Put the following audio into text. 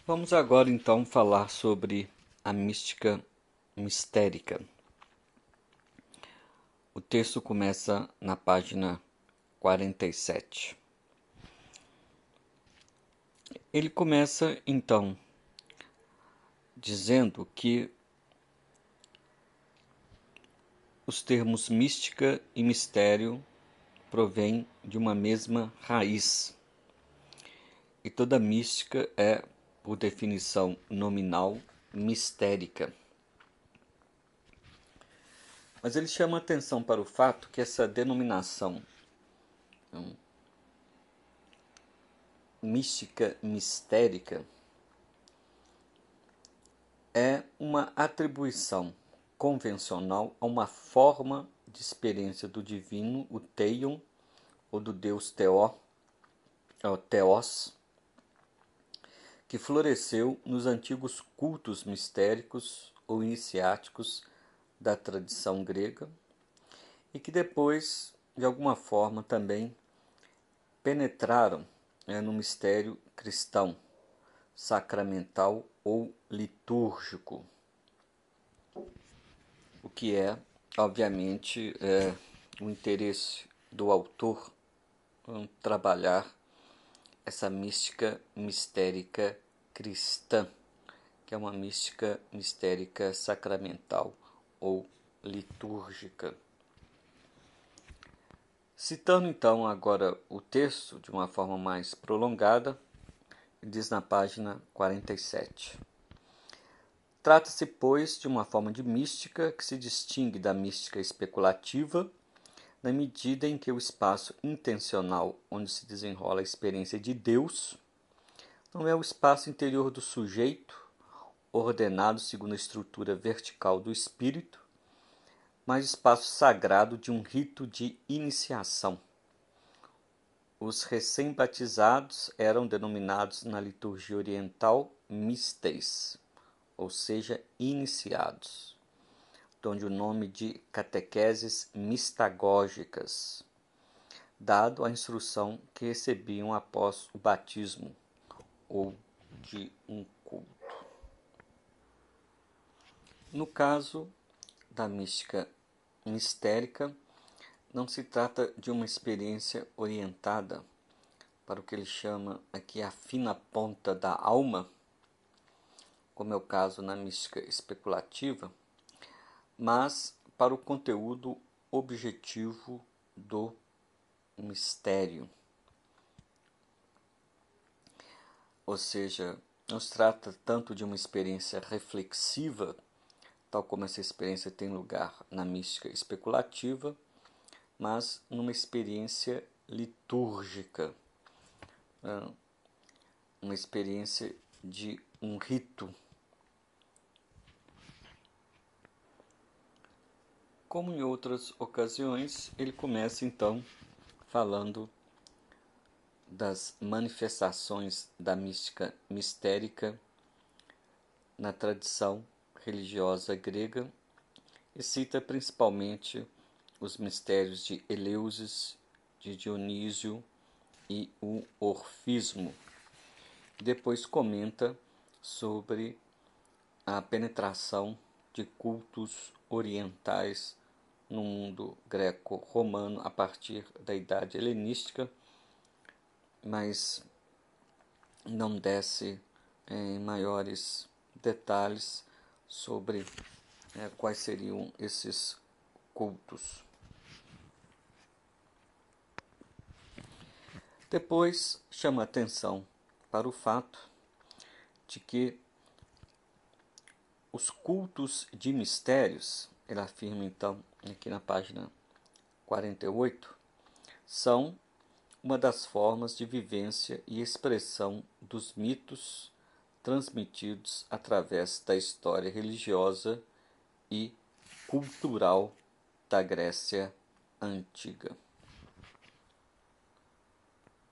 Vamos agora então falar sobre a mística mistérica. O texto começa na página 47. Ele começa então dizendo que os termos mística e mistério provêm de uma mesma raiz. E toda mística é, por definição nominal, mistérica. Mas ele chama atenção para o fato que essa denominação mística mistérica é uma atribuição convencional a uma forma de experiência do divino, o Teion, ou do Deus Theos, que floresceu nos antigos cultos mistéricos ou iniciáticos da tradição grega e que depois, de alguma forma, também penetraram no mistério cristão, sacramental ou litúrgico, o que é, obviamente, o interesse do autor em trabalhar essa mística mistérica cristã, que é uma mística mistérica sacramental ou litúrgica. Citando então agora o texto de uma forma mais prolongada, diz na página 47. Trata-se, pois, de uma forma de mística que se distingue da mística especulativa, na medida em que o espaço intencional onde se desenrola a experiência de Deus não é o espaço interior do sujeito, ordenado segundo a estrutura vertical do espírito, mas espaço sagrado de um rito de iniciação. Os recém-batizados eram denominados na liturgia oriental mistéis, ou seja, iniciados, donde o nome de catequeses mistagógicas, dado a instrução que recebiam após o batismo ou de um culto. No caso da mística mistérica, não se trata de uma experiência orientada para o que ele chama aqui a fina ponta da alma, como é o caso na mística especulativa, mas para o conteúdo objetivo do mistério. Ou seja, não se trata tanto de uma experiência reflexiva, tal como essa experiência tem lugar na mística especulativa, mas numa experiência litúrgica, uma experiência de um rito. Como em outras ocasiões, ele começa então falando das manifestações da mística mistérica na tradição religiosa grega e cita principalmente os mistérios de Eleusis, de Dionísio e o Orfismo. Depois comenta sobre a penetração de cultos orientais no mundo greco-romano a partir da idade helenística, mas não desce em maiores detalhes sobre quais seriam esses cultos. Depois chama atenção para o fato de que os cultos de mistérios, ele afirma então aqui na página 48, são uma das formas de vivência e expressão dos mitos transmitidos através da história religiosa e cultural da Grécia Antiga.